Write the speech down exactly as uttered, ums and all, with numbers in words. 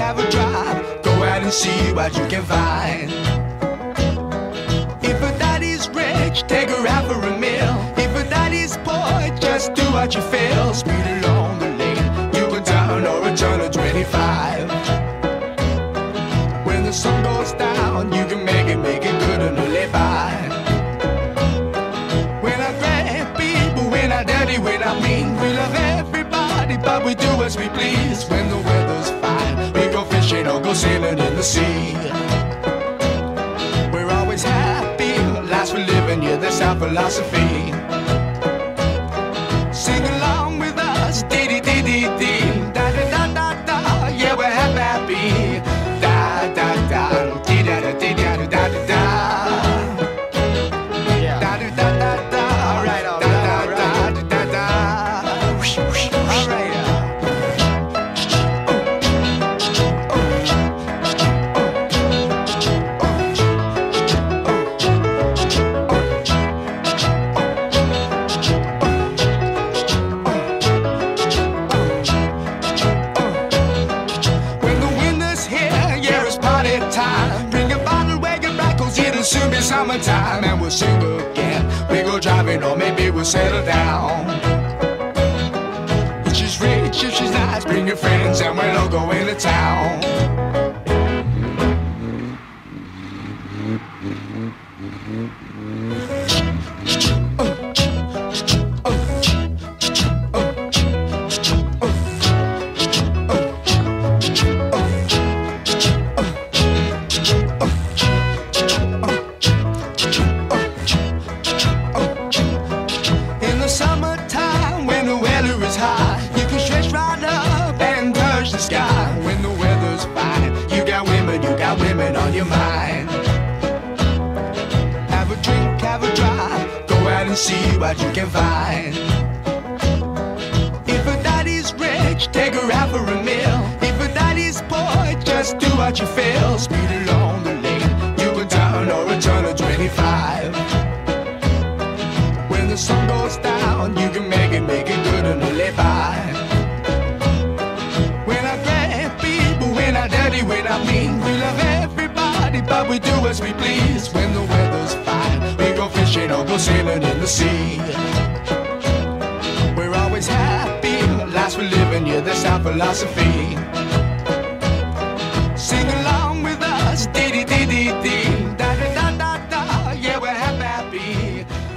have a drive, go out and see what you can find. If a daddy's rich, take her out for a meal. If a daddy's poor, just do what you feel. Speed along the lane, you can turn or a turn of twenty-five. When the sun goes down, you can make it, make it good and live by. When I grab people, when I dirty, when I mean, we love everybody, but we do as we please. When the weather's fine, we go fishing or go sailing in the sea. We're always happy, life's for living, yeah, that's our philosophy. Sing along with us, dee dee dee dee dee, da da da da da, yeah, we're happy, da da da, dee da da dee da da da da da, da da da da da, all right, all right, all right, da da da da, all right. Soon be summertime and we'll sing again. We go driving or maybe we'll settle down. If she's rich, if she's nice, bring your friends and we'll all go into town. Summertime, when the weather is hot, you can stretch right up and touch the sky. When the weather's fine, you got women, you got women on your mind. Have a drink, have a drive, go out and see what you can find. If a daddy's rich, take her out for a meal. If a daddy's poor, just do what you feel. Speed along the lane, you can turn or a turn of twenty-five. When the sun goes down, you can make it, make it good and live by. When I grab people, when I dirty, when I mean, we love everybody, but we do as we please. When the weather's fine, we go fishing or go sailing in the sea. We're always happy, life's for living, yeah, that's our philosophy. Sing along with us, dee dee dee dee dee, da da da da da, yeah, we're happy.